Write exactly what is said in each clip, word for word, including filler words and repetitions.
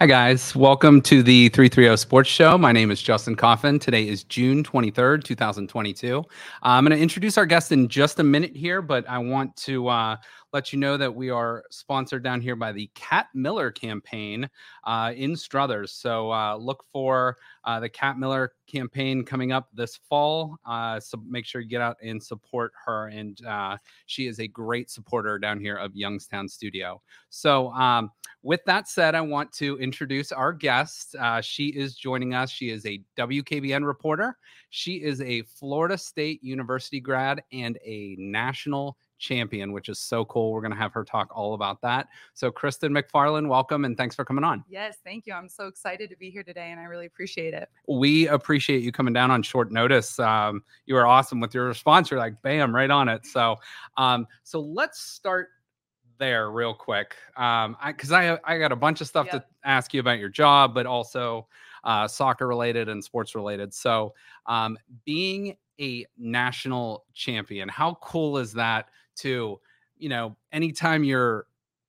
Hi, guys. Welcome to the three thirty Sports Show. My name is Justin Coffin. Today is June twenty-third, two thousand twenty-two. Uh, I'm going to introduce our guest in just a minute here, but I want to uh, let you know that we are sponsored down here by the Cat Miller campaign uh, in Struthers. So uh, look for uh, the Cat Miller campaign coming up this fall. Uh, so make sure you get out and support her. And uh, she is a great supporter down here of Youngstown Studio. So um, with that said, I want to introduce our guest. Uh, she is joining us. She is a W K B N reporter. She is a Florida State University grad and a national champion, which is so cool. We're going to have her talk all about that. So Kristen McFarland, welcome, and thanks for coming on. Yes, thank you. I'm so excited to be here today, and I really appreciate it. We appreciate you coming down on short notice. Um, you were awesome with your response. You're like, bam, right on it. So, um, so let's start there real quick. Um, I, cause I, I got a bunch of stuff yep. to ask you about your job, but also, uh, soccer related and sports related. So, um, being a national champion, how cool is that to, you know, anytime you're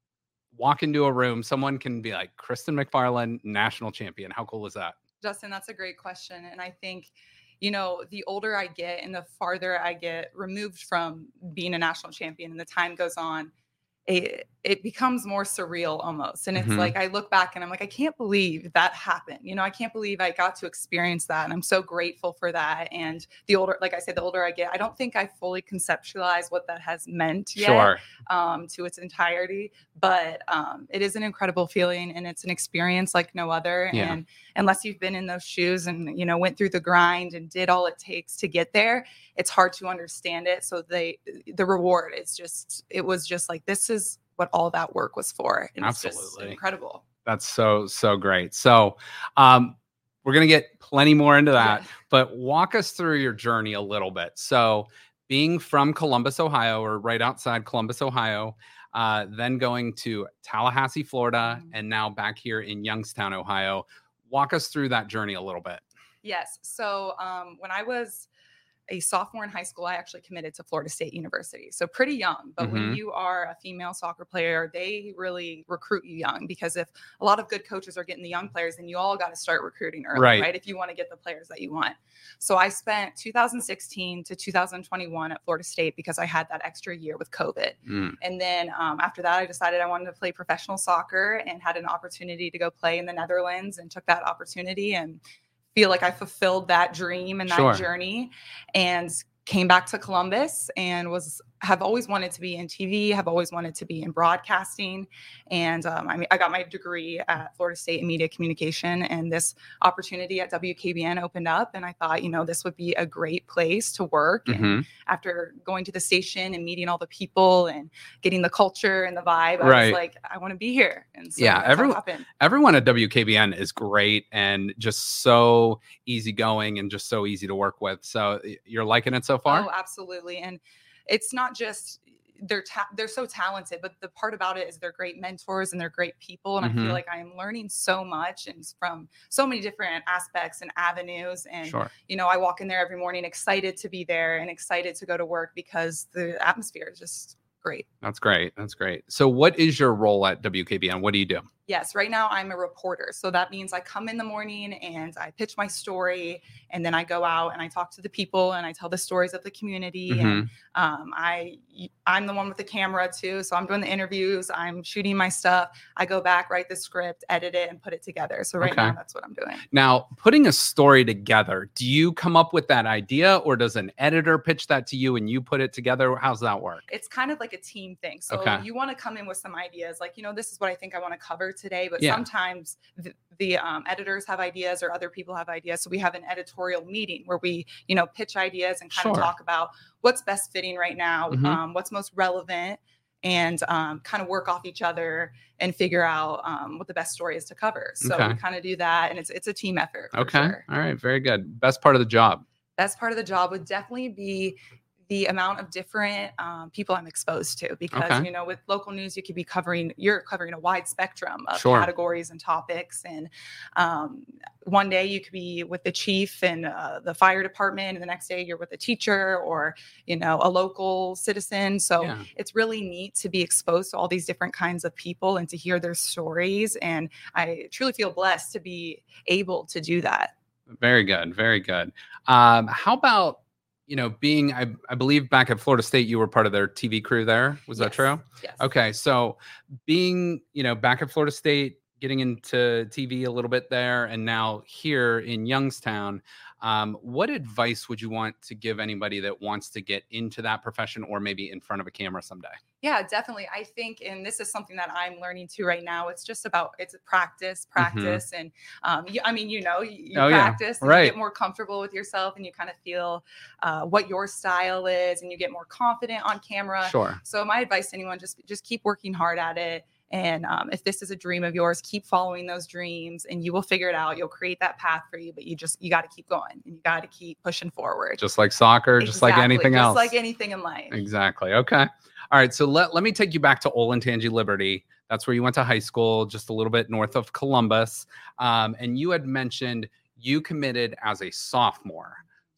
walk into a room, someone can be like Kristen McFarland, national champion. How cool is that? Justin, that's a great question. And I think, you know, the older I get and the farther I get removed from being a national champion and the time goes on, It, it becomes more surreal almost. And it's mm-hmm. like, I look back and I'm like, I can't believe that happened. You know, I can't believe I got to experience that. And I'm so grateful for that. And the older, like I said, the older I get, I don't think I fully conceptualize what that has meant yet sure. um, to its entirety, but um, it is an incredible feeling and it's an experience like no other. Yeah. And unless you've been in those shoes and, you know, went through the grind and did all it takes to get there, it's hard to understand it. So they, the reward is just, it was just like, this is what all that work was for. And Absolutely. It's just incredible. That's so, so great. So um, we're going to get plenty more into that, yeah. but walk us through your journey a little bit. So being from Columbus, Ohio, or right outside Columbus, Ohio, uh, then going to Tallahassee, Florida, mm-hmm. and now back here in Youngstown, Ohio. Walk us through that journey a little bit. Yes. So um, when I was a sophomore in high school, I actually committed to Florida State University. So pretty young, but mm-hmm. when you are a female soccer player, they really recruit you young because if a lot of good coaches are getting the young players, then you all got to start recruiting early, right. right? If you want to get the players that you want. So I spent two thousand sixteen to two thousand twenty-one at Florida State because I had that extra year with COVID. Mm. And then um, after that, I decided I wanted to play professional soccer and had an opportunity to go play in the Netherlands and took that opportunity and feel like I fulfilled that dream and that sure. journey and came back to Columbus and was have always wanted to be in T V, have always wanted to be in broadcasting. And um, I mean, I got my degree at Florida State in media communication and this opportunity at W K B N opened up. And I thought, you know, this would be a great place to work. Mm-hmm. And after going to the station and meeting all the people and getting the culture and the vibe, I right. was like, I want to be here. And so yeah, that's everyone, how it happened. everyone at W K B N is great and just so easygoing and just so easy to work with. So you're liking it so far? Oh, absolutely. And it's not just they're ta- they're so talented, but the part about it is they're great mentors and they're great people. And mm-hmm. I feel like I am learning so much and from so many different aspects and avenues. And, sure. you know, I walk in there every morning excited to be there and excited to go to work because the atmosphere is just great. That's great. That's great. So what is your role at W K B N? What do you do? Yes, right now I'm a reporter. So that means I come in the morning and I pitch my story and then I go out and I talk to the people and I tell the stories of the community. Mm-hmm. And um, I, I'm the one with the camera too. So I'm doing the interviews, I'm shooting my stuff. I go back, write the script, edit it and put it together. So right okay. now that's what I'm doing. Now, putting a story together, do you come up with that idea or does an editor pitch that to you and you put it together? How's that work? It's kind of like a team thing. So okay. you want to come in with some ideas like, you know, this is what I think I want to cover today, but yeah. sometimes the, the um, editors have ideas or other people have ideas. So we have an editorial meeting where we, you know, pitch ideas and kind sure. of talk about what's best fitting right now, mm-hmm. um, what's most relevant, and um, kind of work off each other and figure out um, what the best story is to cover. So okay. we kind of do that, and it's it's a team effort. For okay, sure. All right, very good. Best part of the job. Best part of the job would definitely be the amount of different um, people I'm exposed to, because, Okay. you know, with local news, you could be covering, you're covering a wide spectrum of Sure. categories and topics. And um, one day you could be with the chief and uh, the fire department, and the next day you're with a teacher or, you know, a local citizen. So Yeah. it's really neat to be exposed to all these different kinds of people and to hear their stories. And I truly feel blessed to be able to do that. Very good. Very good. Um, how about, you know, being, I, I believe back at Florida State, you were part of their T V crew there. Was that Yes. true? Yes. Okay. So being, you know, back at Florida State, getting into T V a little bit there, and now here in Youngstown, um, what advice would you want to give anybody that wants to get into that profession or maybe in front of a camera someday? Yeah, definitely. I think, and this is something that I'm learning too right now. It's just about, it's a practice, practice. Mm-hmm. And um, you, I mean, you know, you, you oh, practice yeah. and right. you get more comfortable with yourself, and you kind of feel uh, what your style is, and you get more confident on camera. Sure. So my advice to anyone, just, just keep working hard at it. And um, if this is a dream of yours, keep following those dreams, and you will figure it out. You'll create that path for you, but you just, you got to keep going, and you got to keep pushing forward. Just like soccer, exactly. just like anything just else. Just like anything in life. Exactly. Okay. All right. So let, let me take you back to Olentangy Liberty. That's where you went to high school, just a little bit north of Columbus. Um, and you had mentioned you committed as a sophomore.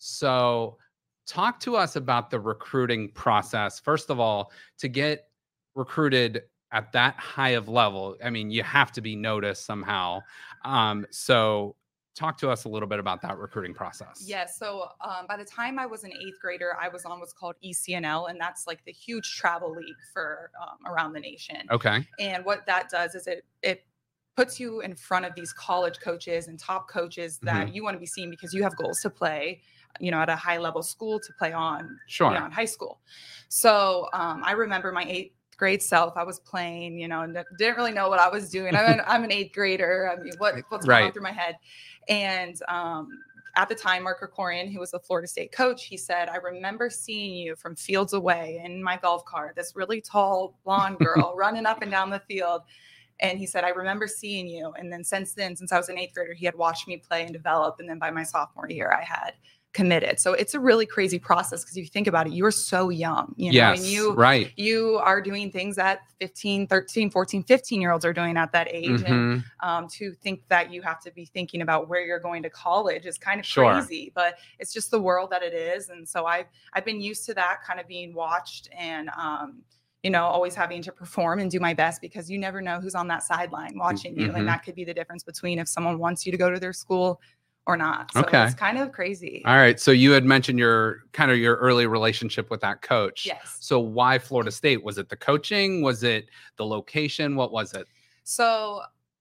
So talk to us about the recruiting process. First of all, to get recruited at that high of level, I mean, you have to be noticed somehow. Um, so talk to us a little bit about that recruiting process. Yes. So um, by the time I was an eighth grader, I was on what's called E C N L, and that's like the huge travel league for um, around the nation. Okay. And what that does is it it puts you in front of these college coaches and top coaches that mm-hmm. you want to be seen, because you have goals to play, you know, at a high level school to play on, sure. beyond high school. So um, I remember my eighth grade self, I was playing, you know, and didn't really know what I was doing. I'm an, I'm an eighth grader. I mean, what, what's going right. on through my head? And um, at the time, Mark Krikorian, who was the Florida State coach, he said, I remember seeing you from fields away in my golf cart, this really tall blonde girl running up and down the field. And he said, I remember seeing you. And then since then, since I was an eighth grader, he had watched me play and develop. And then by my sophomore year, I had committed. So it's a really crazy process, because if you think about it, you're so young, you know, yes, and you, right. you are doing things that fifteen, thirteen, fourteen, fifteen year olds are doing at that age. Mm-hmm. And um, to think that you have to be thinking about where you're going to college is kind of sure. crazy, but it's just the world that it is. And so I've, I've been used to that kind of being watched, and, um, you know, always having to perform and do my best, because you never know who's on that sideline watching you. Mm-hmm. And that could be the difference between if someone wants you to go to their school or not. So okay. it's kind of crazy. All right. So you had mentioned your kind of your early relationship with that coach. Yes. So why Florida State? Was it the coaching? Was it the location? What was it? So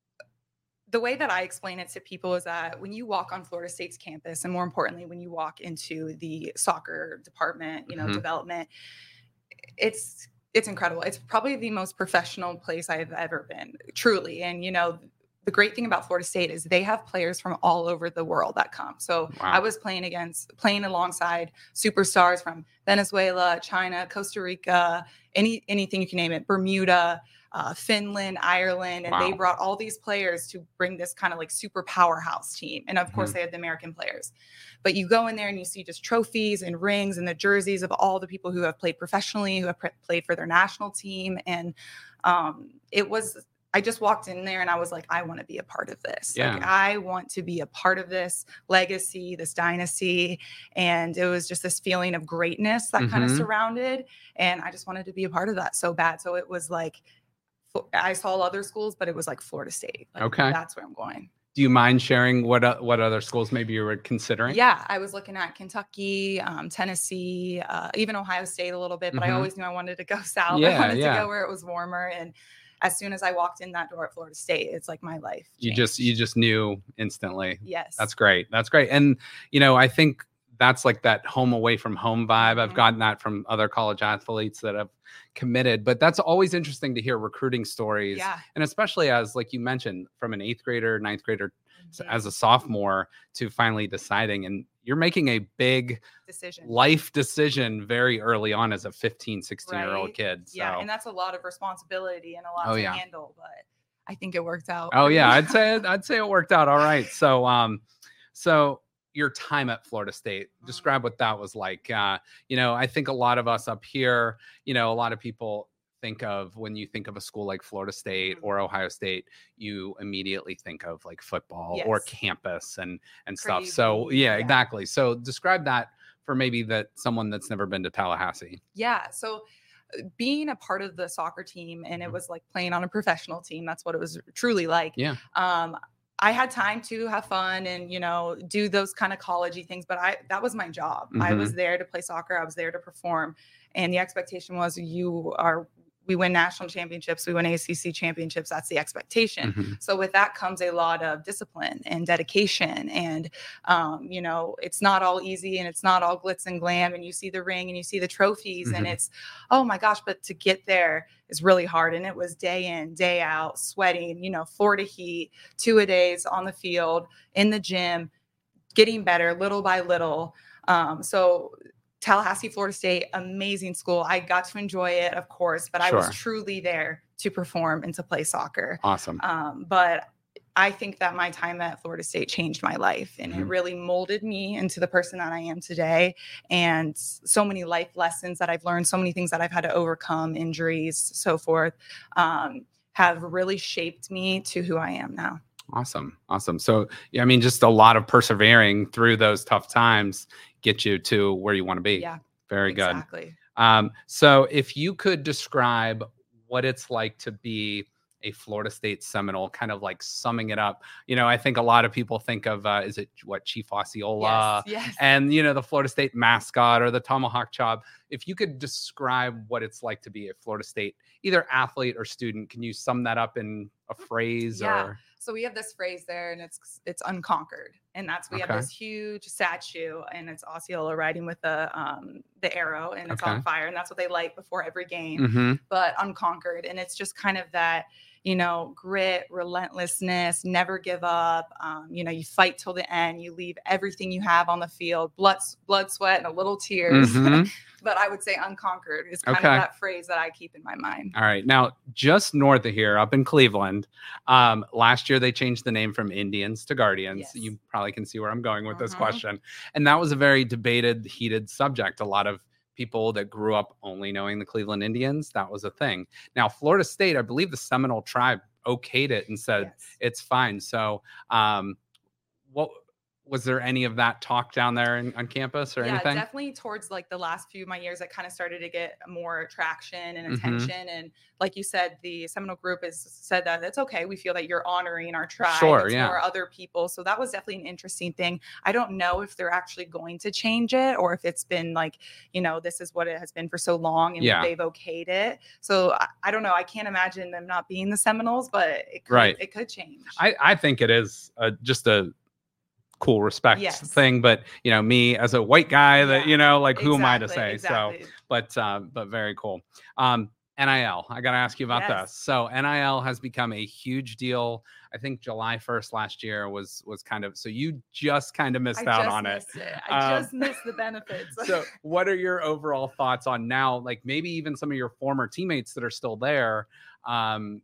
the way that I explain it to people is that when you walk on Florida State's campus, and more importantly, when you walk into the soccer department, you know, mm-hmm. development, it's, it's incredible. It's probably the most professional place I've ever been, truly. And, you know, the great thing about Florida State is they have players from all over the world that come. So wow. I was playing against, playing alongside superstars from Venezuela, China, Costa Rica, any anything you can name it, Bermuda, uh, Finland, Ireland, and wow. they brought all these players to bring this kind of like super powerhouse team. And of course, mm-hmm. they had the American players. But you go in there and you see just trophies and rings and the jerseys of all the people who have played professionally, who have pre- played for their national team. And um, it was... I just walked in there and I was like, I want to be a part of this. Yeah. Like, I want to be a part of this legacy, this dynasty. And it was just this feeling of greatness that mm-hmm. kind of surrounded. And I just wanted to be a part of that so bad. So it was like, I saw other schools, but it was like Florida State. Like, okay. That's where I'm going. Do you mind sharing what uh, what other schools maybe you were considering? Yeah, I was looking at Kentucky, um, Tennessee, uh, even Ohio State a little bit, but mm-hmm. I always knew I wanted to go south. Yeah, I wanted yeah. to go where it was warmer. And as soon as I walked in that door at Florida State, it's like my life changed. You just you just knew instantly. Yes. That's great. That's great. And, you know, I think that's like that home away from home vibe. Mm-hmm. I've gotten that from other college athletes that have committed, but that's always interesting to hear recruiting stories. Yeah. And especially as, like you mentioned, from an eighth grader, ninth grader, mm-hmm. as a sophomore to finally deciding, and you're making a big decision, life decision very early on as a fifteen, sixteen year old right. kid. So. Yeah. And that's a lot of responsibility and a lot oh, to yeah. handle, but I think it worked out. Oh yeah. I'd say, I'd say it worked out. All right. So, um, so your time at Florida State. Describe what that was like. Uh, you know, I think a lot of us up here, you know, a lot of people think of when you think of a school like Florida State or Ohio State, you immediately think of like football Yes. or campus and and stuff. Crazy. So yeah, Yeah. exactly. So describe that for maybe that someone that's never been to Tallahassee. Yeah. So being a part of the soccer team, and it was like playing on a professional team, that's what it was truly like. Yeah. Um, I had time to have fun and, you know, do those kind of collegey things, but I, that was my job. Mm-hmm. I was there to play soccer. I was there to perform. And the expectation was you are, we win national championships, we win A C C championships. That's the expectation. Mm-hmm. So with that comes a lot of discipline and dedication. And, um, you know, it's not all easy and it's not all glitz and glam. And you see the ring and you see the trophies Mm-hmm. and it's, oh my gosh, but to get there is really hard. And it was day in, day out, sweating, you know, Florida heat, two a days on the field, in the gym, getting better little by little. Um, so Tallahassee, Florida State, amazing school. I got to enjoy it, of course, but Sure. I was truly there to perform and to play soccer. Awesome. Um, but I think that my time at Florida State changed my life, and Mhm. it really molded me into the person that I am today. And so many life lessons that I've learned, so many things that I've had to overcome, injuries, so forth, um, have really shaped me to who I am now. Awesome. Awesome. So, yeah, I mean, just a lot of persevering through those tough times get you to where you want to be. Yeah. Very good. Exactly. Um, so if you could describe what it's like to be a Florida State Seminole, kind of like summing it up, you know, I think a lot of people think of, uh, is it what, Chief Osceola? Yes, yes. And, you know, the Florida State mascot or the tomahawk chop. If you could describe what it's like to be a Florida State, either athlete or student, can you sum that up in a phrase? Yeah. Or So we have this phrase there, and it's it's unconquered, and that's we Okay. have this huge statue, and it's Osceola riding with the um the arrow, and it's Okay. on fire, and that's what they light before every game. Mm-hmm. But unconquered, and it's just kind of that, you know, grit, relentlessness, never give up. Um, you know, you fight till the end. You leave everything you have on the field, blood, blood, sweat, and a little tears. Mhm. But I would say unconquered is kind Okay. of that phrase that I keep in my mind. All right. Now, just north of here, up in Cleveland, um, last year they changed the name from Indians to Guardians. Yes. You probably can see where I'm going with this Mhm. question. And that was a very debated, heated subject. A lot of people that grew up only knowing the Cleveland Indians, that was a thing. Now, Florida State, I believe the Seminole tribe okayed it and said Yes. it's fine. So, um, what was there any of that talk down there in, on campus or Yeah, anything? definitely towards like the last few of my years, I kind of started to get more traction and Mhm. attention. And like you said, the Seminole group has said that it's okay. We feel that you're honoring our tribe. Sure, it's yeah. more other people. So that was definitely an interesting thing. I don't know if they're actually going to change it or if it's been like, you know, this is what it has been for so long and Yeah. they've okayed it. So I, I don't know. I can't imagine them not being the Seminoles, but it could, Right. it could change. I, I think it is uh, just a cool respect Yes. thing, but you know, me as a white guy that, Yeah, you know, like who am I to Exactly, say? exactly. So, but, um, but very cool. Um, N I L, I got to ask you about Yes. this. So N I L has become a huge deal. I think July first last year was, was kind of, so you just kind of missed I out just on it. missed it. I Um, just missed the benefits. So what are your overall thoughts on now, like maybe even some of your former teammates that are still there, um,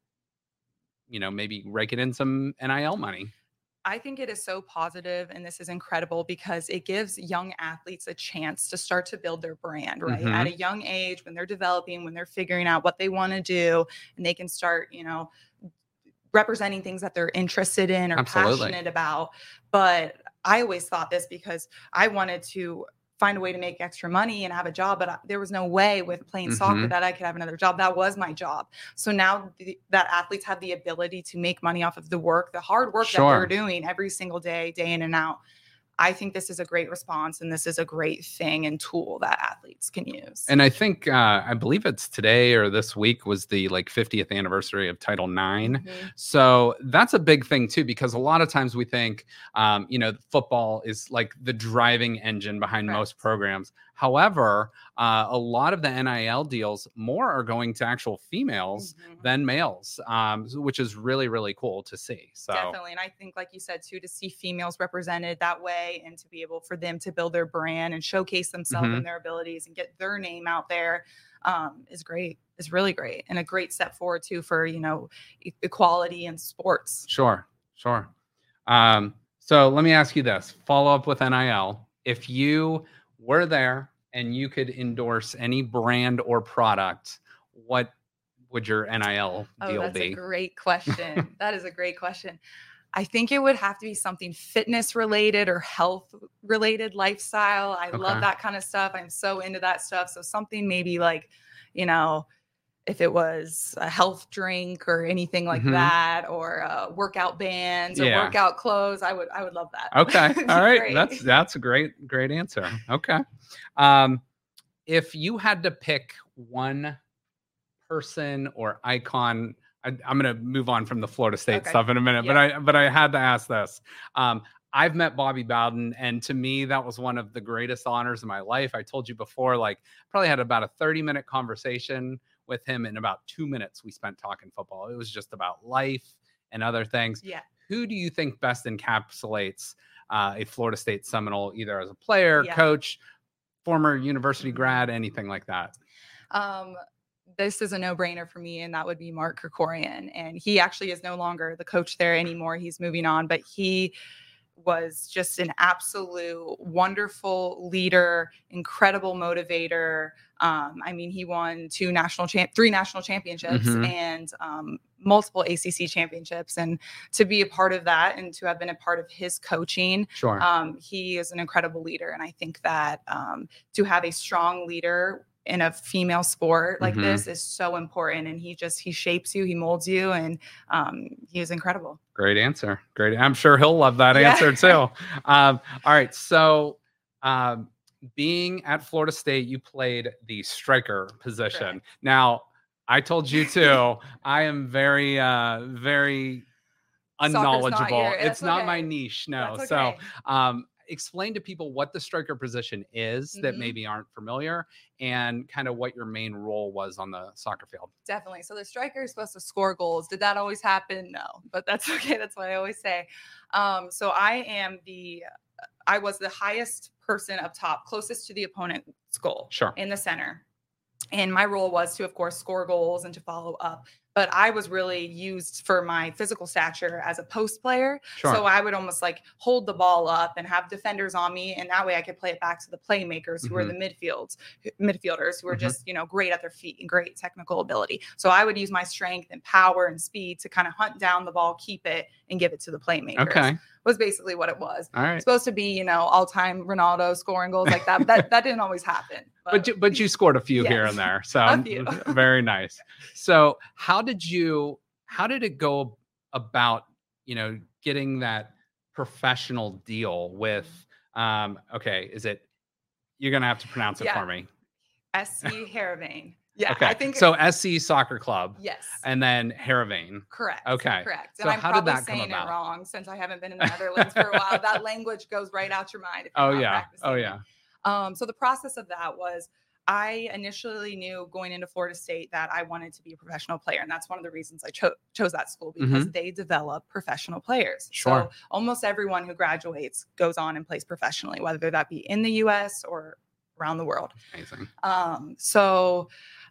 you know, maybe raking in some N I L money? I think it is so positive and this is incredible because it gives young athletes a chance to start to build their brand, right? Mhm. At a young age, when they're developing, when they're figuring out what they want to do, and they can start, you know, representing things that they're interested in or Absolutely. passionate about. But I always thought this because I wanted to find a way to make extra money and have a job, but I, there was no way with playing soccer Mhm. that I could have another job. That was my job. So now the, that athletes have the ability to make money off of the work, the hard work that Sure. they're doing every single day, day in and out. I think this is a great response and this is a great thing and tool that athletes can use. And I think, uh, I believe it's today or this week was the like fiftieth anniversary of Title nine. Mhm. So that's a big thing too, because a lot of times we think, um, you know, football is like the driving engine behind most Correct. programs. However, uh, a lot of the N I L deals more are going to actual females Mhm. than males, um, which is really, really cool to see. So Definitely. And I think, like you said, too, to see females represented that way and to be able for them to build their brand and showcase themselves Mhm. and their abilities and get their name out there um, is great. Is really great. And a great step forward, too, for, you know, e- equality in sports. Sure, sure. Um, So let me ask you this, follow up with N I L. If you were there and you could endorse any brand or product, what would your N I L Oh, deal that's be? a great question. That is a great question. I think it would have to be something fitness related or health related lifestyle. I Okay. love that kind of stuff. I'm so into that stuff. So something maybe like, you know, if it was a health drink or anything like Mhm. that, or uh, workout bands or Yeah. workout clothes, I would I would love that. Okay. It'd be All right. great. That's that's a great great answer. Okay. Um, if you had to pick one person or icon, I, I'm going to move on from the Florida State Okay. stuff in a minute, but Yeah. I but I had to ask this. Um, I've met Bobby Bowden, and to me, that was one of the greatest honors of my life. I told you before, like, probably had about a thirty minute conversation with him. In about two minutes, we spent talking football. It was just about life and other things. Yeah. Who do you think best encapsulates uh, a Florida State Seminole, either as a player, Yeah. coach, former university Mhm. grad, anything like that? Um, this is a no-brainer for me, and that would be Mark Krikorian. And he actually is no longer the coach there anymore. He's moving on, but he was just an absolute wonderful leader, incredible motivator. Um, I mean, he won two national champ, three national championships, Mhm. and um, multiple A C C championships. And to be a part of that, and to have been a part of his coaching, Sure. um, he is an incredible leader. And I think that um, to have a strong leader in a female sport like Mhm. this is so important. And he just he shapes you, he molds you, and um, he is incredible. Great answer. Great. I'm sure he'll love that Yeah. answer too. Um, all right. So, um, being at Florida State, you played the striker position. Correct. Now, I told you too, I am very, uh, very Soccer's not unknowledgeable. your- It's that's not my okay. niche. No. That's So, okay. um, explain to people what the striker position is that Mhm. maybe aren't familiar, and kind of what your main role was on the soccer field. Definitely. So the striker is supposed to score goals. Did that always happen? No, but that's okay. That's what I always say. Um, so I am the, I was the highest person up top, closest to the opponent's goal. Sure. In the center. And my role was to, of course, score goals and to follow up. But I was really used for my physical stature as a post player. Sure. So I would almost like hold the ball up and have defenders on me. And that way I could play it back to the playmakers who Mhm. are the midfields, midfielders who are Mhm. just, you know, great at their feet and great technical ability. So I would use my strength and power and speed to kind of hunt down the ball, keep it, and give it to the playmakers. Okay. Was basically what it was. All right. Supposed to be, you know, all-time Ronaldo scoring goals like that. But that, that didn't always happen. But you, but you scored a few here Yes. and there, so A few. very nice. So how did you how did it go about, you know, getting that professional deal with um okay, is it, you're gonna have to pronounce it Yeah. for me. S C Heerenveen. Yeah, Okay. I think So S C Soccer Club yes. and then Heerenveen. Correct. Okay. Correct. So And I'm how did probably that come saying about? it wrong since I haven't been in the Netherlands for a while. That language goes right out your mind if you're Oh not yeah. practicing Oh it. yeah. Um, so the process of that was I initially knew going into Florida State that I wanted to be a professional player. And that's one of the reasons I cho- chose that school, because they develop professional players. Sure. So almost everyone who graduates goes on and plays professionally, whether that be in the U S or around the world. Amazing. Um, so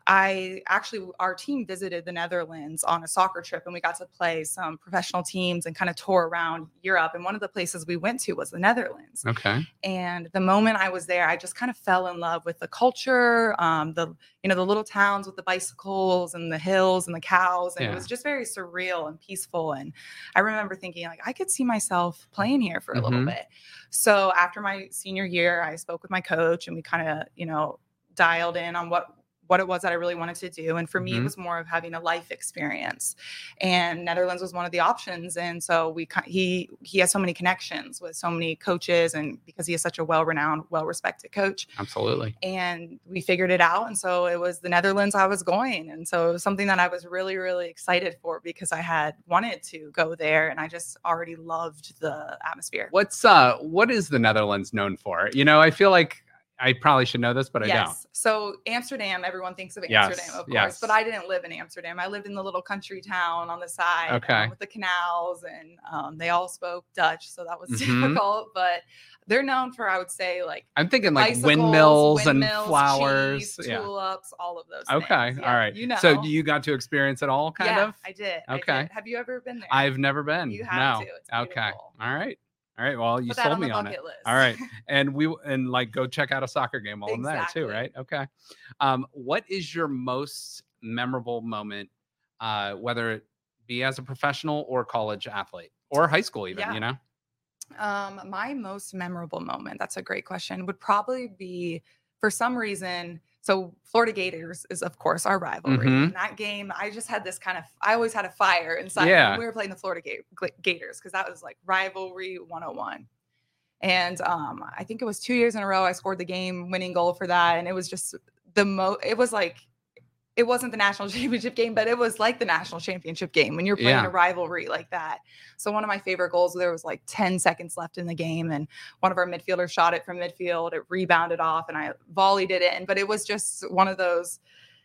I actually, our team visited the Netherlands on a soccer trip, and we got to play some professional teams and kind of tour around Europe. And one of the places we went to was the Netherlands. Okay. And the moment I was there, I just kind of fell in love with the culture, um, the, you know, the little towns with the bicycles and the hills and the cows. And Yeah. it was just very surreal and peaceful. And I remember thinking, like, I could see myself playing here for a little Mhm. bit. So after my senior year, I spoke with my coach, and we kind of, you know, dialed in on what what it was that I really wanted to do. And for me, it Mhm. was more of having a life experience, and Netherlands was one of the options. And so we, he, he has so many connections with so many coaches, and because he is such a well-renowned, well-respected coach. Absolutely. And we figured it out. And so it was the Netherlands I was going. And so it was something that I was really, really excited for, because I had wanted to go there, and I just already loved the atmosphere. What's uh what is the Netherlands known for? You know, I feel like I probably should know this, but yes. I don't. So Amsterdam, everyone thinks of Yes, Amsterdam, of course, yes. but I didn't live in Amsterdam. I lived in the little country town on the side, Okay. um, with the canals, and um, they all spoke Dutch, so that was Mhm. difficult. But they're known for, I would say, like I'm thinking like bicycles, windmills, and windmills, flowers. cheese, Yeah. tulips, all of those Okay. things. All Yeah, right. You know. So do you got to experience it all, kind yeah, of? I did. I Okay. did. Have you ever been there? I've never been. You have no. to. It's Okay. beautiful. All right. All right. Well, you Put that sold on the me on it. bucket list. All right. And we and like go check out a soccer game while I'm there Exactly. too, right? Okay. Um, what is your most memorable moment, uh, whether it be as a professional or college athlete or high school even, Yeah. you know? Um, my most memorable moment, that's a great question, would probably be for some reason. So Florida Gators is of course our rivalry. Mhm. And that game, I just had this kind of I always had a fire inside Yeah. when we were playing the Florida Ga- Gators because that was like rivalry one oh one. And um, I think it was two years in a row I scored the game winning goal for that. And it was just the mo it was like it wasn't the national championship game, but it was like the national championship game when you're playing Yeah. a rivalry like that. So one of my favorite goals, there was like ten seconds left in the game, and one of our midfielders shot it from midfield. It rebounded off, and I volleyed it in. But it was just one of those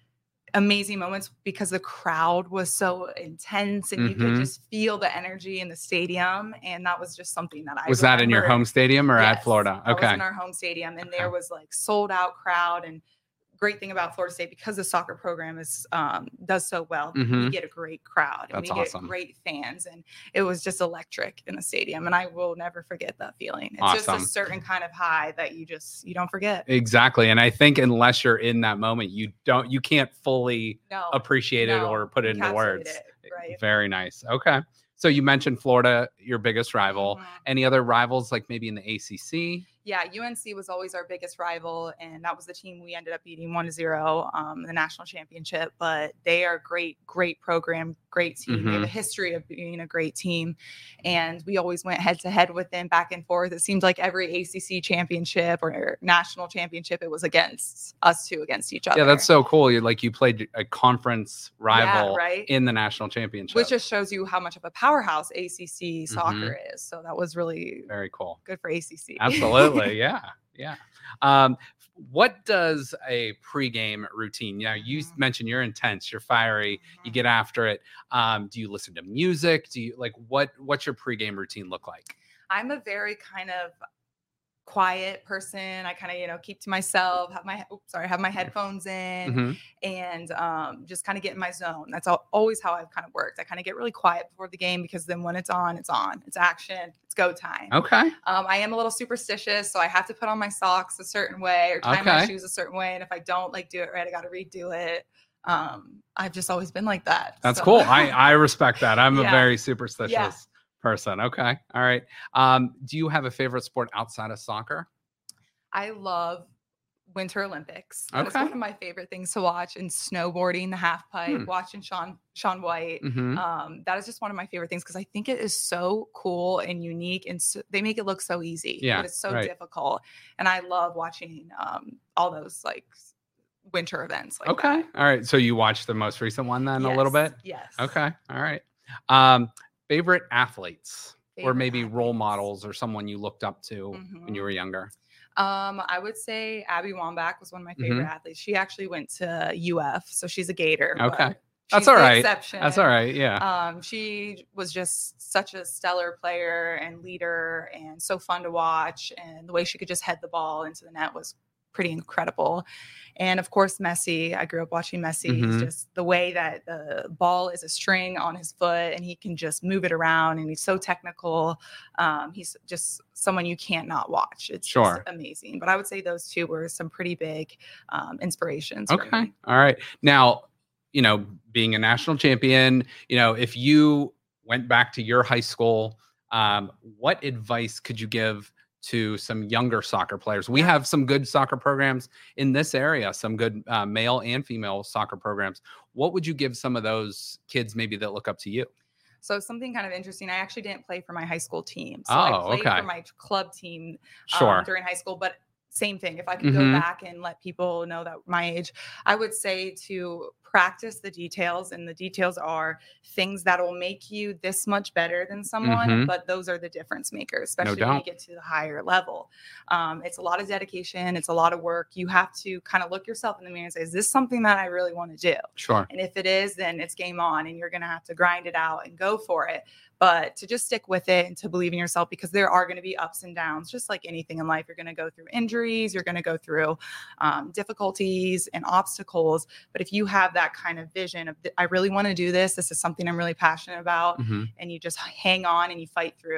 amazing moments because the crowd was so intense, and you could Mhm. just feel the energy in the stadium. And that was just something that I Was that in your remember. home stadium or at Yes, Florida? that was Okay. in our home stadium, and Okay. there was like sold out crowd. And great thing about Florida State, because the soccer program is um, does so well, we Mhm. get a great crowd and That's we awesome. get great fans, and it was just electric in the stadium. And I will never forget that feeling. It's Awesome. just a certain kind of high that you just you don't forget. Exactly. And I think unless you're in that moment, you don't you can't fully No, appreciate it no, or put it into encapsulate words. it, right? Very nice. Okay. So you mentioned Florida, your biggest rival. Mhm. Any other rivals like maybe in the A C C? Yeah, U N C was always our biggest rival, and that was the team we ended up beating one to zero um, in the national championship. But they are a great, great program, great team. They have a Mhm. history of being a great team, and we always went head to head with them, back and forth. It seemed like every A C C championship or national championship, it was against us two against each other. Yeah, that's so cool. You like you played a conference rival Yeah, right? in the national championship. Which just shows you how much of a powerhouse A C C soccer Mhm. is. So that was really Very cool. good for A C C. Absolutely. Yeah. Yeah. Um, what does a pregame routine? Now, you Mhm. mentioned you're intense, you're fiery, you Mhm. get after it. Um, do you listen to music? Do you like what what's your pregame routine look like? I'm a very kind of quiet person. I kind of, you know, keep to myself, have my, oops, sorry, have my headphones in Mhm. and um, just kind of get in my zone. That's al- always how I've kind of worked. I kind of get really quiet before the game because then when it's on, it's on, it's action, it's go time. Okay. Um, I am a little superstitious, so I have to put on my socks a certain way or tie my Okay. shoes a certain way. And if I don't like do it right, I got to redo it. Um, I've just always been like that. That's so. cool. I I respect that. I'm a Yeah. very superstitious Yeah. person. Okay. All right. Um, do you have a favorite sport outside of soccer? I love Winter Olympics. That is Okay. one of my favorite things to watch. And snowboarding, the half pipe, Hmm. watching Sean Sean White. Mhm. Um, that is just one of my favorite things because I think it is so cool and unique, and so, they make it look so easy. Yeah, but it's so right. difficult. And I love watching um, all those like winter events. Like Okay. that. All right. So you watched the most recent one then a little Yes, bit? Yes. Okay. All right. Um, favorite athletes or Favorite maybe role athletes. models or someone you looked up to when you Mhm. were younger? Um, I would say Abby Wambach was one of my favorite Mhm. athletes. She actually went to U F, so she's a Gator. Okay. but That's she's all the right. Exception. That's all right. Yeah. Um, she was just such a stellar player and leader and so fun to watch. And the way she could just head the ball into the net was pretty incredible. And of course, Messi. I grew up watching Messi. He's Mhm. just the way that the ball is a string on his foot and he can just move it around and he's so technical. Um, he's just someone you can't not watch. It's Sure. just amazing. But I would say those two were some pretty big um, inspirations. for Okay. me. All right. Now, you know, being a national champion, you know, if you went back to your high school, um, what advice could you give to some younger soccer players? We Yeah. have some good soccer programs in this area, some good uh, male and female soccer programs. What would you give some of those kids maybe that look up to you? So something kind of interesting. I actually didn't play for my high school team. So Oh, I played okay. for my club team um, Sure. during high school, but same thing. If I could Mhm. go back and let people know that my age, I would say to practice the details. And the details are things that will make you this much better than someone, Mhm. but those are the difference makers, No especially when you doubt. get to the higher level. Um, it's a lot of dedication. It's a lot of work. You have to kind of look yourself in the mirror and say, is this something that I really want to do? Sure. And if it is, then it's game on and you're going to have to grind it out and go for it. But to just stick with it and to believe in yourself, because there are going to be ups and downs, just like anything in life. You're going to go through injuries, you're going to go through um, difficulties and obstacles. But if you have that kind of vision of, I really want to do this, this is something I'm really passionate about, Mhm. and you just hang on and you fight through, you're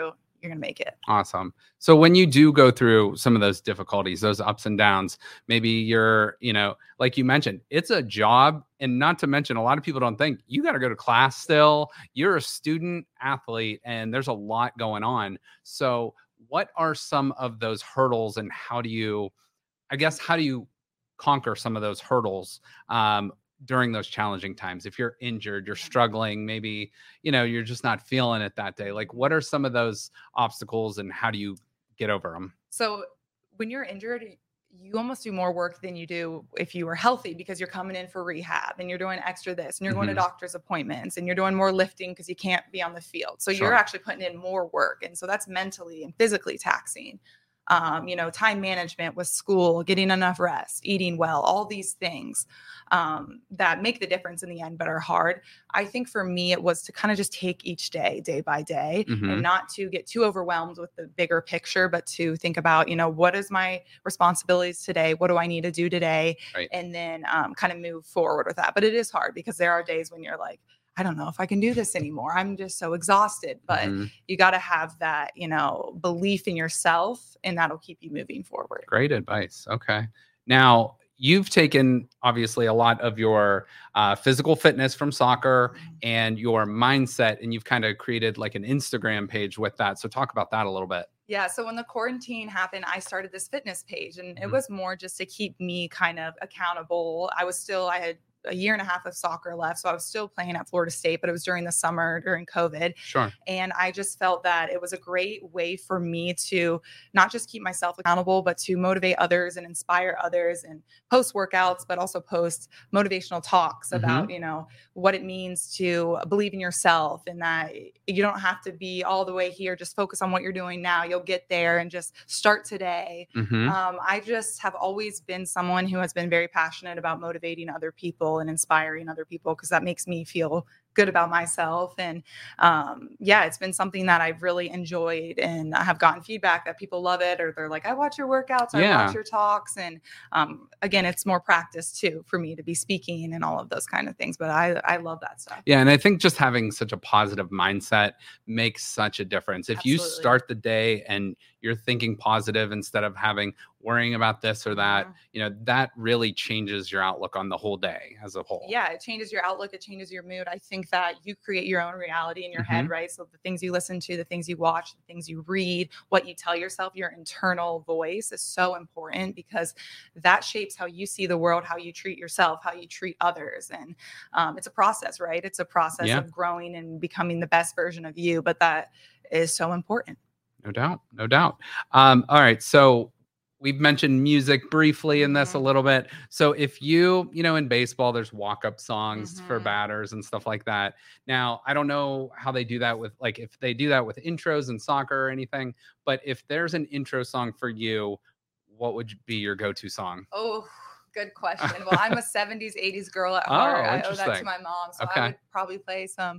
you're going to make it. Awesome. So when you do go through some of those difficulties, those ups and downs, maybe you're, you know, like you mentioned, it's a job. And not to mention, a lot of people don't think you got to go to class still. You're a student athlete and there's a lot going on. So what are some of those hurdles and how do you, I guess, how do you conquer some of those hurdles um, during those challenging times? If you're injured, you're struggling, maybe, you know, you're just not feeling it that day. Like, what are some of those obstacles and how do you get over them? So when you're injured, you almost do more work than you do if you were healthy, because you're coming in for rehab and you're doing extra this and you're going Mhm. to doctor's appointments and you're doing more lifting because you can't be on the field. So Sure. you're actually putting in more work. And so that's mentally and physically taxing. Um, you know, time management with school, getting enough rest, eating well, all these things um, that make the difference in the end, but are hard. I think for me, it was to kind of just take each day, day by day, Mhm. and not to get too overwhelmed with the bigger picture, but to think about, you know, what is my responsibilities today? What do I need to do today? Right. And then um, kind of move forward with that. But it is hard because there are days when you're like, I don't know if I can do this anymore. I'm just so exhausted. But Mhm. you got to have that, you know, belief in yourself, and that'll keep you moving forward. Great advice. Okay. Now, you've taken obviously a lot of your uh, physical fitness from soccer and your mindset, and you've kind of created like an Instagram page with that. So, talk about that a little bit. Yeah. So when the quarantine happened, I started this fitness page, and it Mhm. was more just to keep me kind of accountable. I was still, I had a year and a half of soccer left. So I was still playing at Florida State, but it was during the summer during COVID. Sure. And I just felt that it was a great way for me to not just keep myself accountable, but to motivate others and inspire others, and post workouts, but also post motivational talks Mhm. about, you know, what it means to believe in yourself, and that you don't have to be all the way here. Just focus on what you're doing now. You'll get there, and just start today. Mhm. Um, I just have always been someone who has been very passionate about motivating other people and inspiring other people, because that makes me feel good about myself. And um, yeah, it's been something that I've really enjoyed, and I have gotten feedback that people love it, or they're like, I watch your workouts, or I Yeah. watch your talks. And um, again, it's more practice too for me to be speaking and all of those kind of things. But I, I love that stuff. Yeah. And I think just having such a positive mindset makes such a difference. If you Absolutely. start the day and you're thinking positive instead of having worrying about this or that, Mhm. you know, that really changes your outlook on the whole day as a whole. Yeah, it changes your outlook. It changes your mood. I think that you create your own reality in your Mm-hmm. head, right? So the things you listen to, the things you watch, the things you read, what you tell yourself, your internal voice is so important, because that shapes how you see the world, how you treat yourself, how you treat others. And um, it's a process, right? It's a process Yeah. of growing and becoming the best version of you. But that is so important. No doubt. No doubt. Um, all right. So we've mentioned music briefly in this a Mhm. little bit. So if you, you know, in baseball, there's walk-up songs for Mhm. batters and stuff like that. Now, I don't know how they do that with, like, if they do that with intros in soccer or anything, but if there's an intro song for you, what would be your go-to song? Oh, good question. Well, I'm a seventies, eighties girl at Oh, heart. I owe that to interesting. my mom. So I Okay. would probably play some,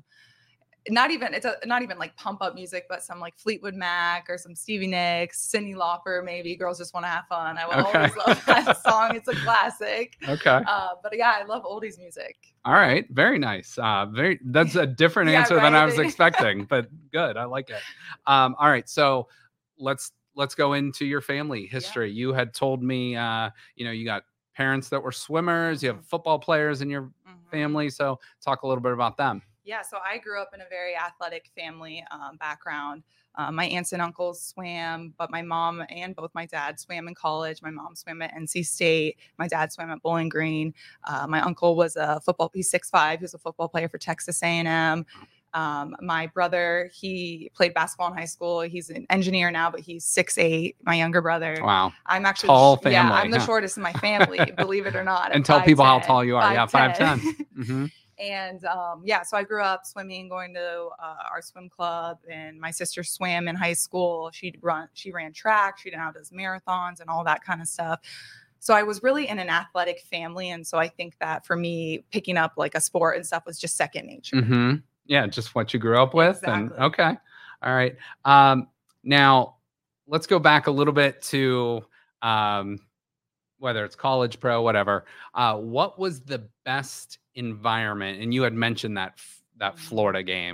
not even, it's a, not even like pump up music, but some like Fleetwood Mac or some Stevie Nicks, Cyndi Lauper, maybe. Girls Just Want to Have Fun. I will Okay. always love that song. It's a classic. Okay. Uh, but yeah, I love oldies music. All right. Very nice. Uh, very, that's a different Yeah, answer than I right? was expecting, but good. I like it. Um, all right. So let's, let's go into your family history. You had told me, uh, you know, you got parents that were swimmers, you have Mhm. football players in your Mhm. family. So talk a little bit about them. Yeah, so I grew up in a very athletic family um, background. Uh, my aunts and uncles swam, but my mom and both my dad swam in college. My mom swam at N C State. My dad swam at Bowling Green. Uh, my uncle was a football. He's six five. He was a football player for Texas A and M. Um, my brother, he played basketball in high school. He's an engineer now, but he's six eight. My younger brother. Wow. I'm actually Tall yeah, family, I'm the huh? shortest in my family, believe it or not. And at tell people how five ten, tall you are. Yeah, five ten. five ten. Mm-hmm. And um, yeah, so I grew up swimming, going to uh, our swim club, and my sister swam in high school. She'd run, she ran track, she now does marathons and all that kind of stuff. So I was really in an athletic family, and so I think that for me, picking up like a sport and stuff was just second nature. Mm-hmm. Yeah, just what you grew up with. Exactly. And okay. All right. Um, now let's go back a little bit to um, whether it's college, pro, whatever. Uh, what was the best environment? And you had mentioned that f- that Mhm. Florida game.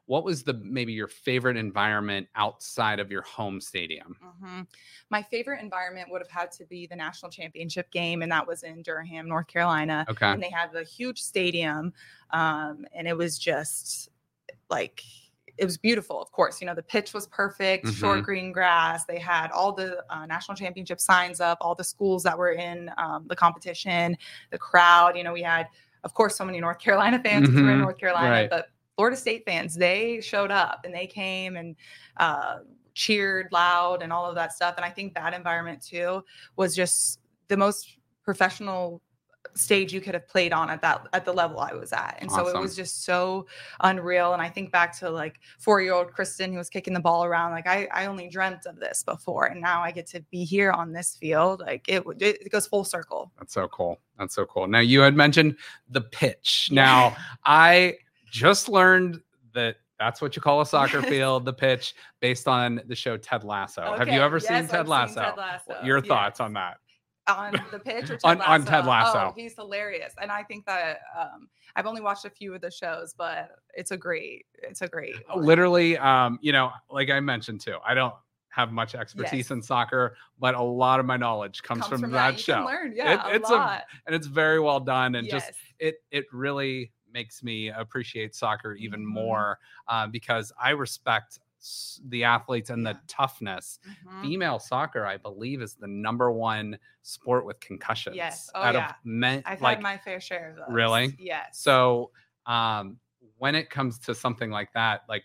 what was the maybe your favorite environment outside of your home stadium? Mm-hmm. My favorite environment would have had to be the national championship game, and that was in Durham, North Carolina. Okay. And they had a huge stadium, um, and it was just like, it was beautiful. Of course, you know, the pitch was perfect, Mhm. short green grass. They had all the uh, national championship signs up, all the schools that were in um, the competition, the crowd. You know, we had, of course, so many North Carolina fans because we're in Mhm. North Carolina, Right. but Florida State fans, they showed up and they came and uh, cheered loud and all of that stuff. And I think that environment too was just the most professional stage you could have played on at that at the level I was at. And so it Awesome. was just so unreal. And I think back to like four-year-old Kristen who was kicking the ball around. Like I, I only dreamt of this before, and now I get to be here on this field. Like it would it, it goes full circle. That's so cool. That's so cool. Now you had mentioned the pitch. Now I just learned that that's what you call a soccer Yes. field, the pitch, based on the show Ted Lasso. Have you Okay. ever Yes, seen I've Ted seen Lasso? Ted Lasso. Your Yes. thoughts on that? On the pitch or Ted On- Lasso? on Ted Lasso. Oh, he's hilarious. And I think that um, I've only watched a few of the shows, but it's a great, it's a great one. Literally, um, you know, like I mentioned too, I don't have much expertise Yes. in soccer, but a lot of my knowledge comes, Comes from, from that, You show. can learn, yeah, It- a it's lot. and it's very well done, and just Yes. it it really makes me appreciate soccer even Mhm. more uh, because I respect s- the athletes and Yeah. the toughness. Mhm. Female soccer, I believe, is the number one sport with concussions. Yes. Oh, out yeah. of men. I've like had my fair share of those. Really? Yes. so, um, when it comes to something like that, like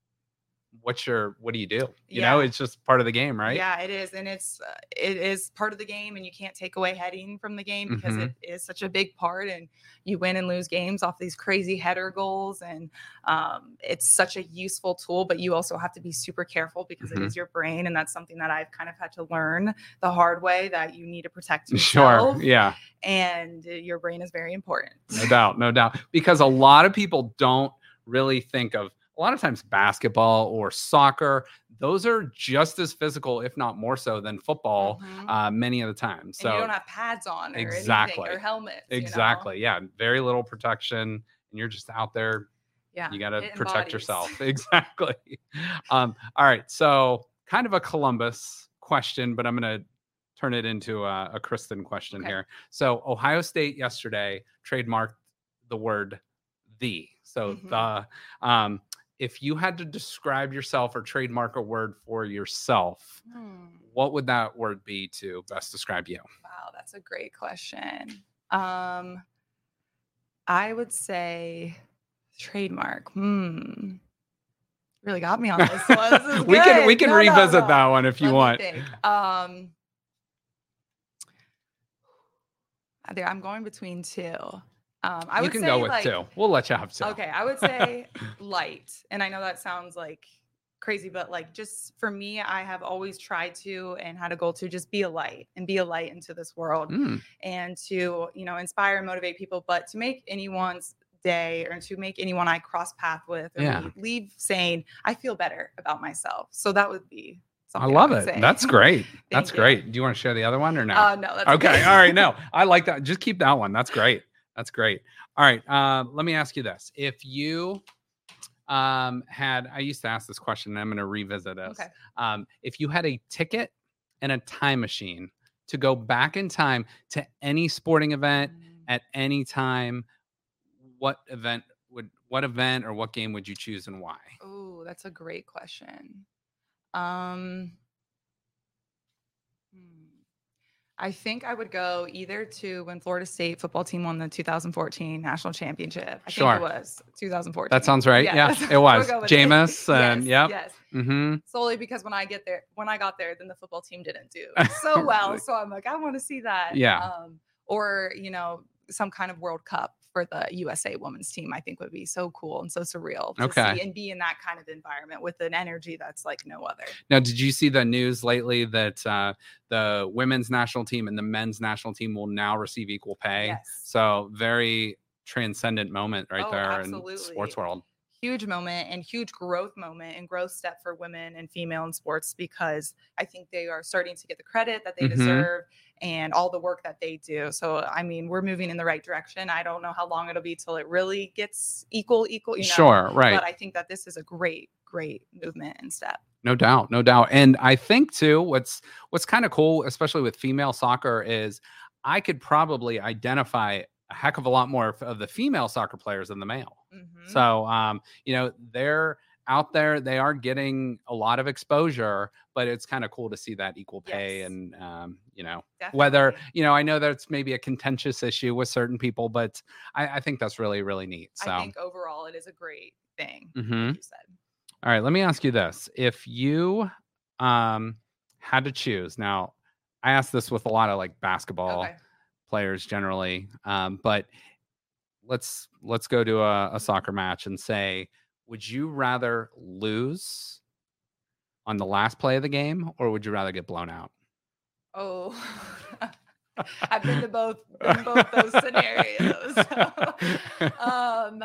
what's your what do you do? You know, Yeah. it's just part of the game, right? Yeah, it is, and it's uh, it is part of the game, and you can't take away heading from the game because Mhm. it is such a big part, and you win and lose games off these crazy header goals, and um, it's such a useful tool. But you also have to be super careful because Mhm. it is your brain, and that's something that I've kind of had to learn the hard way, that you need to protect Sure. yourself, Yeah. and your brain is very important. No doubt. No doubt. Because a lot of people don't really think of a lot of times basketball or soccer. Those are just as physical, if not more so, than football. Mhm. Uh, many of the time. And So you don't have pads on or Exactly. anything or helmets. you know? exactly. Yeah. Very little protection, and you're just out there. Yeah. You got to it protect embodies. yourself. Exactly. Um, all right. So, kind of a Columbus question, but I'm going to turn it into a, a Kristen question Okay. here. So, Ohio State yesterday trademarked the word "the." So, Mhm. the um, if you had to describe yourself or trademark a word for yourself, Hmm. what would that word be to best describe you? Wow, that's a great question. Um, I would say trademark. Hmm. Really got me on this one. This is we can we good. can No, no, revisit no. that one if you Let me want. think. Um, there, I'm going between two. Um, I You would can say go with like, two. We'll let you have two. okay, I would say light. And I know that sounds like crazy, but like just for me, I have always tried to and had a goal to just be a light and be a light into this world Mm, and to, you know, inspire and motivate people, but to make anyone's day or to make anyone I cross path with or Yeah. leave, leave saying, I feel better about myself. So that would be I something love would it. say. That's great. That's Thank you. great. Do you want to share the other one or no? Uh, no, that's okay. All right. No, I like that. Just keep that one. That's great. That's great. All right. Uh, let me ask you this. If you um, had, I used to ask this question, and I'm going to revisit this. Okay. Um, if you had a ticket and a time machine to go back in time to any sporting event Mm. at any time, what event would, what event or what game would you choose and why? Oh, that's a great question. Um, hmm. I think I would go either to when Florida State football team won the two thousand fourteen national championship. I Sure. think it was two thousand fourteen. That sounds right. Yeah, that's- it we'll was. go with Jameis it. and yes, yep. yes. Mm-hmm. Solely because when I get there, when I got there, then the football team didn't do so well. So I'm like, I want to see that. Yeah. Um, or you know, some kind of World Cup for the U S A women's team, I think would be so cool and so surreal to Okay. see and be in that kind of environment with an energy that's like no other. Now, did you see the news lately that uh, the women's national team and the men's national team will now receive equal pay? Yes. So very transcendent moment right Oh, there absolutely. in sports world. huge moment and huge growth moment and growth step for women and female in sports, because I think they are starting to get the credit that they Mhm. deserve and all the work that they do. So, I mean, we're moving in the right direction. I don't know how long it'll be till it really gets equal, equal, you know. Sure, right. But I think that this is a great, great movement and step. No doubt, no doubt. And I think too, what's what's kind of cool, especially with female soccer, is I could probably identify a heck of a lot more of the female soccer players than the male. Mhm. So, um, you know, they're out there, they are getting a lot of exposure, but it's kind of cool to see that equal pay. Yes. And, um, you know, Definitely. whether, you know, I know that's maybe a contentious issue with certain people, but I, I think that's really, really neat. So I think overall it is a great thing, Mhm. like you said. all right, let me ask you this. If you um had to choose, now I ask this with a lot of like basketball Okay. players generally, um, but let's let's go to a, a soccer match and say, would you rather lose on the last play of the game, or would you rather get blown out? Oh, I've been to both, been both those scenarios. um,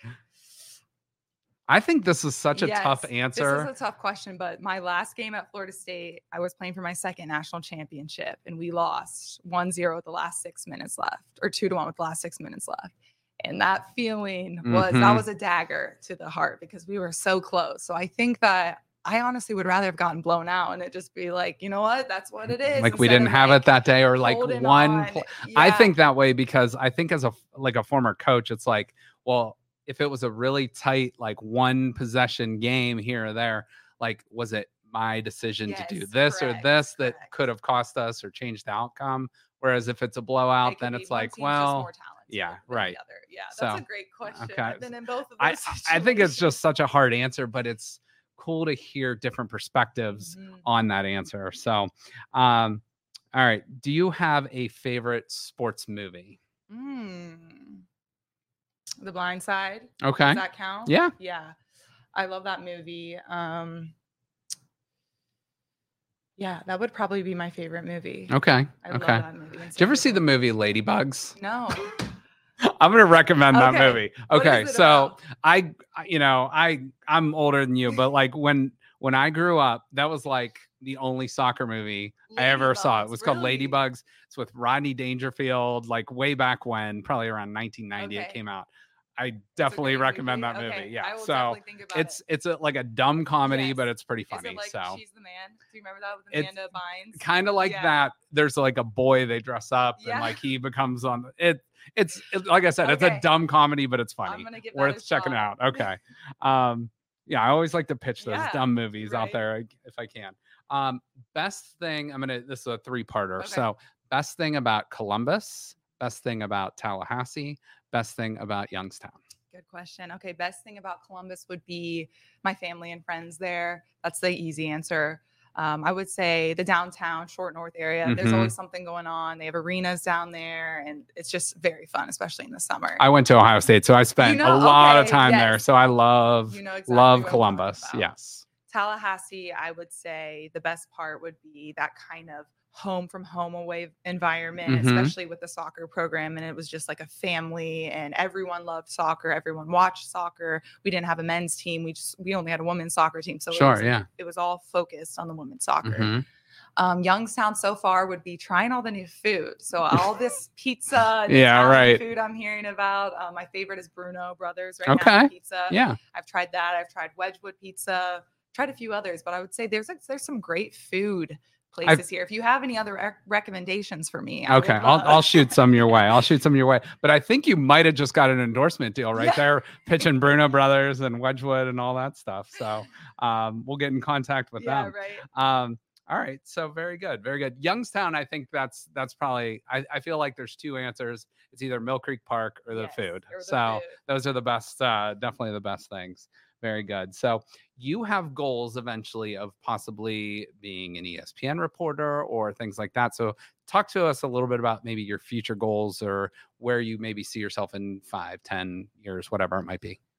I think this is such a yes, tough answer. This is a tough question, but my last game at Florida State, I was playing for my second national championship, and we lost one zero with the last six minutes left, or two to one with the last six minutes left. And that feeling was, Mhm. that was a dagger to the heart because we were so close. So I think that I honestly would rather have gotten blown out and it just be like, you know what, that's what it is. Like we instead didn't of, have like, it that day, or like holding one on. pl- I Yeah. think that way because I think as a like a former coach, it's like, well, if it was a really tight like one possession game here or there, like was it my decision to do Yes, this or correct, this that correct. could have cost us or changed the outcome? Whereas if it's a blowout, It could then be it's one like, team's just well, more talented yeah, than right. the other. Yeah, So, that's a great question. okay. I've been in both of I those I think it's situations. just such a hard answer, but it's cool to hear different perspectives Mhm. on that answer. So, um, all right. Do you have a favorite sports movie? Mm. The Blind Side. Okay. Does that count? Yeah. Yeah. I love that movie. Um, yeah, that would probably be my favorite movie. Okay. I okay. love that movie. Did you ever see the movie Ladybugs? No. I'm gonna recommend that Okay. movie. What Okay, is it so about? I, I- you know, I I'm older than you, but like when when I grew up, that was like the only soccer movie I ever saw. It Ladybugs, was called really? Ladybugs. It's with Rodney Dangerfield, like way back when, probably around nineteen ninety it Okay. came out. I It's a definitely great recommend movie. that movie. Okay, Yeah, I will so definitely think about it's it. it's a, like a dumb comedy, Yes. but it's pretty Is funny. it like so She's the Man? Do you remember that with It's Amanda Bynes? kind of like Yeah. that. There's like a boy they dress up Yeah. and like he becomes on it. It's it, like I said, it's a Okay. dumb comedy, but it's I'm funny. gonna give that Worth a checking shot. out. Okay. Um, yeah, I always like to pitch those Yeah, dumb movies out right. there if I can. Um, best thing, I'm gonna this is a three-parter. Okay. So best thing about Columbus, best thing about Tallahassee, best thing about Youngstown. Good question. Okay, best thing about Columbus would be my family and friends there. That's the easy answer. Um, I would say the downtown Short North area. There's Mhm. always something going on. They have arenas down there, and it's just very fun, especially in the summer. I went to Ohio State, so I spent know? a lot of Okay, time there. yes. So I love You know exactly love what I'm talking Columbus. about. Yes. Tallahassee, I would say the best part would be that kind of home from home away environment, Mhm. especially with the soccer program. And it was just like a family and everyone loved soccer. Everyone watched soccer. We didn't have a men's team. We just, we only had a women's soccer team. So Sure, it was, yeah. it was all focused on the women's soccer. Mhm. Um, Youngstown so far would be trying all the new food. So all this pizza and Yeah, Italian right. food I'm hearing about. Um, my favorite is Bruno Brothers right Okay. now pizza. Yeah. I've tried that. I've tried Wedgwood pizza, tried a few others, but I would say there's like, there's some great food places I've- here. If you have any other rec- recommendations for me, I Okay, would I'll love- I'll shoot some your way. I'll shoot some your way. But I think you might have just got an endorsement deal right Yeah. there, pitching Bruno Brothers and Wedgwood and all that stuff. So um, we'll get in contact with yeah, them. right. Um, all right, so very good, very good. Youngstown, I think that's that's probably. I, I feel like there's two answers. It's either Mill Creek Park or the Yes, food. or the so food. those are the best, uh, definitely the best things. Very good. So you have goals eventually of possibly being an E S P N reporter or things like that. So talk to us a little bit about maybe your future goals or where you maybe see yourself in five, ten years, whatever it might be.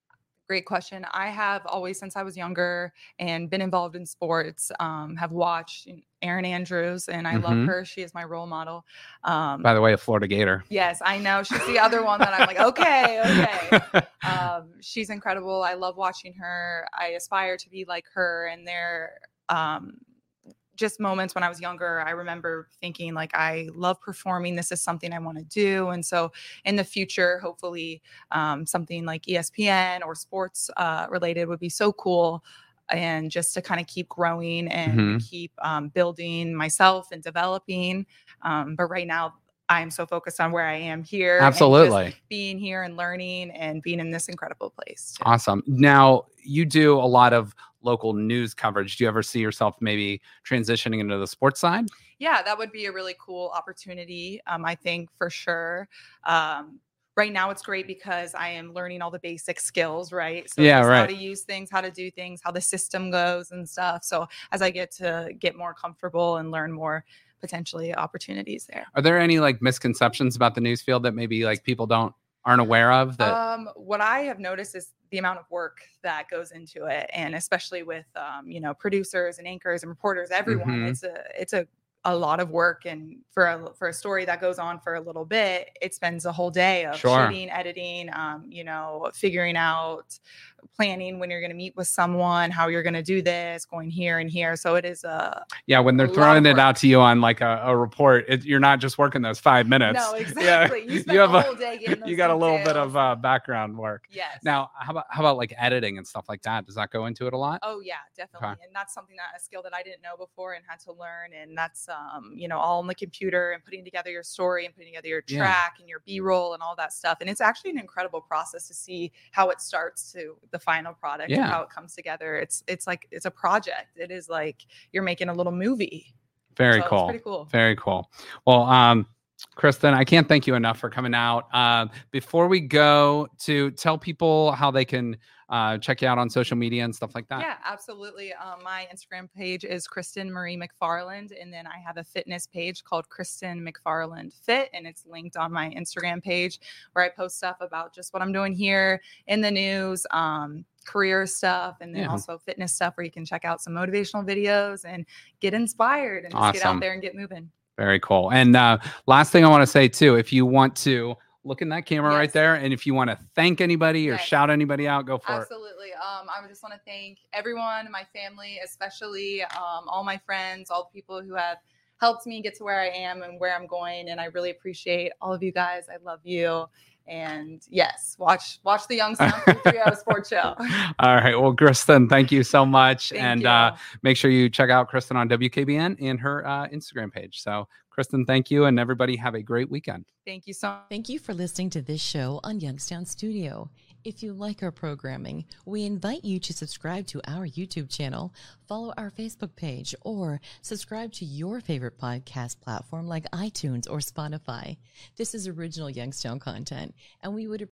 Great question. I have always, since I was younger and been involved in sports, um, have watched Erin Andrews, and I mm-hmm. love her. She is my role model. Um, By the way, a Florida Gator. Yes, I know. She's the other one that I'm like, okay, okay. Um, she's incredible. I love watching her. I aspire to be like her, and they're um, just moments when I was younger, I remember thinking like, I love performing. This is something I want to do. And so in the future, hopefully um, something like E S P N or sports uh, related would be so cool. And just to kind of keep growing and mm-hmm. keep um, building myself and developing. Um, but right now, I'm so focused on where I am here. Absolutely. And just being here and learning and being in this incredible place. Too. Awesome. Now, you do a lot of local news coverage. Do you ever see yourself maybe transitioning into the sports side? Yeah, that would be a really cool opportunity. Um, I think for sure. Um, right now it's great because I am learning all the basic skills, right? So yeah, right. how to use things, how to do things, how the system goes and stuff. So as I get to get more comfortable and learn more, potentially opportunities there. Are there any like misconceptions about the news field that maybe like people don't aren't aware of? That um, what I have noticed is the amount of work that goes into it, and especially with um, you know, producers and anchors and reporters, everyone. Mm-hmm. It's a it's a a lot of work, and for a for a story that goes on for a little bit, it spends a whole day of sure. shooting, editing, um, you know, figuring out, planning when you're going to meet with someone, how you're going to do this, going here and here. So it is a yeah. When they're throwing it out to you on like a, a report, it, you're not just working those five minutes. No, exactly. Yeah. You spend you have the a, whole day getting those you got details. A little bit of uh, background work. Yes. Now, how about how about like editing and stuff like that? Does that go into it a lot? Oh yeah, definitely. Okay. And that's something that a skill that I didn't know before and had to learn. And that's um, you know, all on the computer and putting together your story and putting together your track yeah. and your B-roll and all that stuff. And it's actually an incredible process to see how it starts to the final product yeah. and how it comes together. It's it's like it's a project. It is like you're making a little movie. Very so cool. It's pretty cool. Very cool. Well, um, Kristen, I can't thank you enough for coming out. Uh, before we go, to tell people how they can uh, check you out on social media and stuff like that. Yeah, absolutely. Um, my Instagram page is Kristen Marie McFarland, and then I have a fitness page called Kristen McFarland Fit, and it's linked on my Instagram page where I post stuff about just what I'm doing here in the news, um, career stuff, and then yeah. also fitness stuff where you can check out some motivational videos and get inspired and awesome. Just get out there and get moving. Very cool. And uh, last thing I want to say too, if you want to look in that camera yes. right there, and if you want to thank anybody or yes. shout anybody out, go for Absolutely. it. Absolutely. Um, I just want to thank everyone, my family, especially um, all my friends, all the people who have helped me get to where I am and where I'm going. And I really appreciate all of you guys. I love you. And yes, watch watch the Youngstown three thirty Sports Show. All right. Well, Kristen, thank you so much. Thank and you. Uh, make sure you check out Kristen on W K B N and her uh, Instagram page. So, Kristen, thank you. And everybody have a great weekend. Thank you so much. Thank you for listening to this show on Youngstown Studio. If you like our programming, we invite you to subscribe to our YouTube channel, follow our Facebook page, or subscribe to your favorite podcast platform like iTunes or Spotify. This is original Youngstown content, and we would